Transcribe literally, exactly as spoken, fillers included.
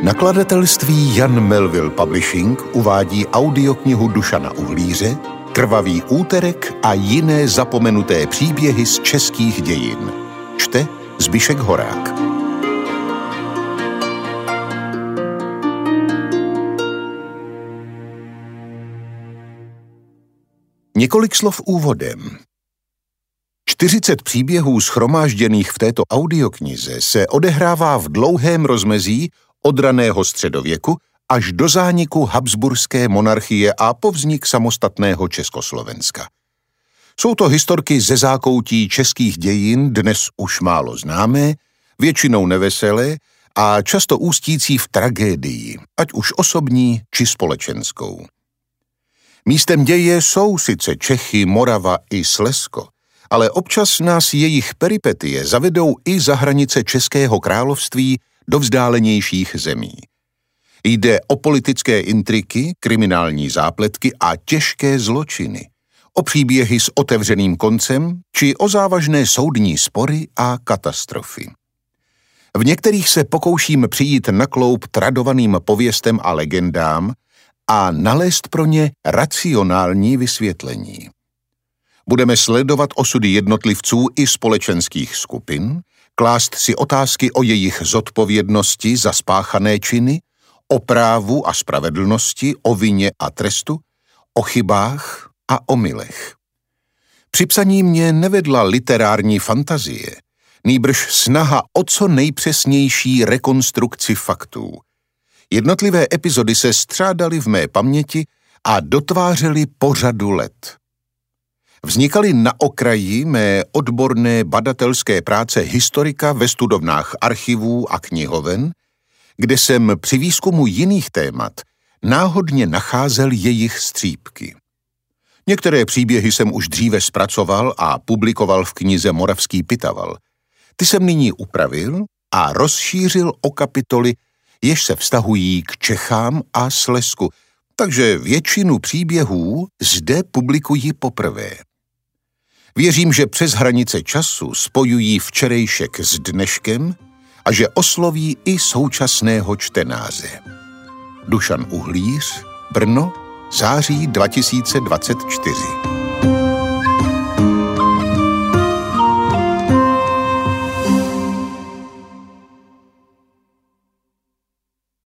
Nakladatelství Jan Melville Publishing uvádí audioknihu Dušana Uhlíře Krvavý úterek a jiné zapomenuté příběhy z českých dějin. Čte Zbyšek Horák. Několik slov úvodem. čtyřicet příběhů shromážděných v této audioknize se odehrává v dlouhém rozmezí od raného středověku až do zániku habsburské monarchie a po vznik samostatného Československa. Jsou to historky ze zákoutí českých dějin, dnes už málo známé, většinou neveselé a často ústící v tragédii, ať už osobní či společenskou. Místem děje jsou sice Čechy, Morava i Slezsko, ale občas nás jejich peripetie zavedou i za hranice Českého království do vzdálenějších zemí. Jde o politické intriky, kriminální zápletky a těžké zločiny, o příběhy s otevřeným koncem či o závažné soudní spory a katastrofy. V některých se pokouším přijít na kloub tradovaným pověstem a legendám a nalézt pro ně racionální vysvětlení. Budeme sledovat osudy jednotlivců i společenských skupin, klást si otázky o jejich zodpovědnosti za spáchané činy, o právu a spravedlnosti, o vině a trestu, o chybách a omylech. Při psaní mě nevedla literární fantazie, nýbrž snaha o co nejpřesnější rekonstrukci faktů. Jednotlivé epizody se střádaly v mé paměti a dotvářely po řadu let. Vznikaly na okraji mé odborné badatelské práce historika ve studovnách archivů a knihoven, kde jsem při výzkumu jiných témat náhodně nacházel jejich střípky. Některé příběhy jsem už dříve zpracoval a publikoval v knize Moravský Pitaval. Ty jsem nyní upravil a rozšířil o kapitoly, jež se vztahují k Čechám a Slezsku, takže většinu příběhů zde publikuji poprvé. Věřím, že přes hranice času spojují včerejšek s dneškem a že osloví i současného čtenáře. Dušan Uhlíř, Brno, září dva tisíce dvacet čtyři.